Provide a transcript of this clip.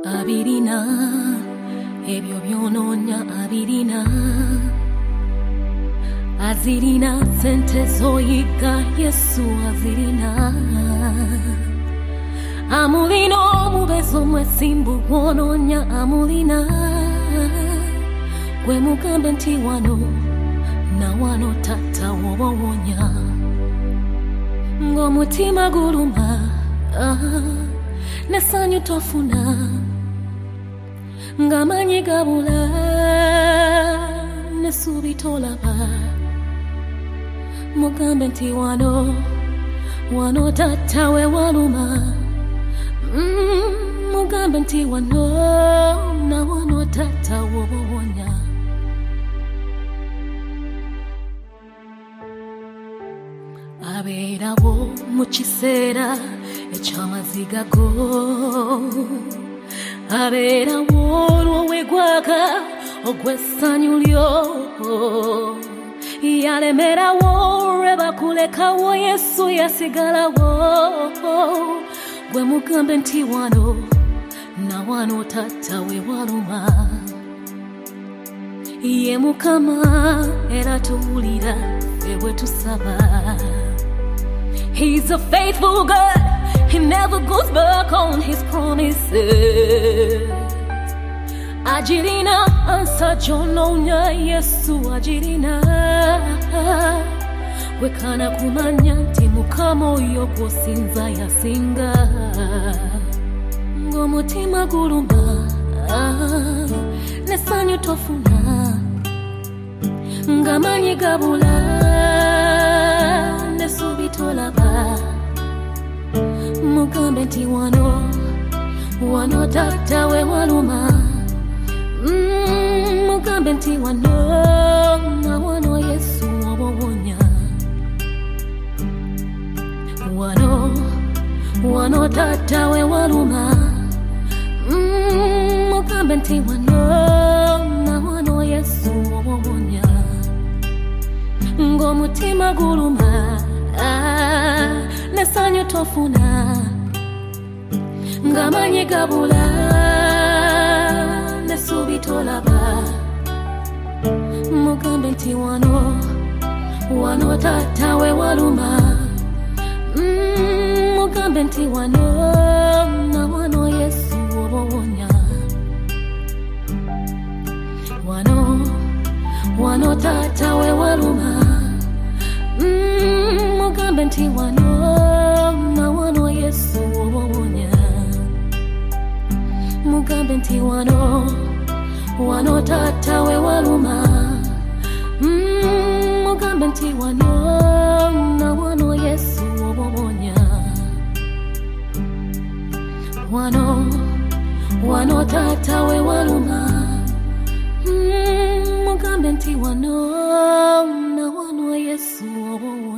abirina ebyo byononya abirina azirina sente zoyiga Yesu azirina amulina omubezo mwesimbu gwononya amulina gwe mugambe nti wano na wano tata wobowonya ng'omutima guluma nesanyu tofuna ng'amanyi gabula nesuubi tolaba mugambe nti wano tata we waluma mugambe nti wano na wano tata wobowonya abeerawo mu kiseera eky'amaziga go abeerawo olw'owegwaka ogw'essanyu lyo yalemerawo olwe bakulekawo Yesu yasigalawo gwe mugambe nti wano na wano tata we waluma ye Mukama era tuwulira ewe tusaba. He's a faithful God. He never goes back on his promises. Ajirina ansa jononya Yesu ajirina wekana kumanya nti Mukama oyo gwosinza yasinga ng'omutima guluma nesanyu tofuna ng'amanyi gabula nesuubi tolaba mugambe nti wano tata we waluma mugambe nti wano na wano Yesu wobowonya wano tata we waluma mugambe nti wano na wano Yesu wobowonya ng'omutima guluma nesanyu tofuna ng'amanyi gabula nesuubi tolaba mugambe nti wano tata we waluma mugambe nti wano na wano Yesu wobowonya wano tata we waluma mugambe nti wano na wano Yesu wobowonya mugambe nti wano tata we waluma mugambe nti wano na wano Yesu wobowonya wano tata we waluma mugambe nti wano na wano Yesu wobowonya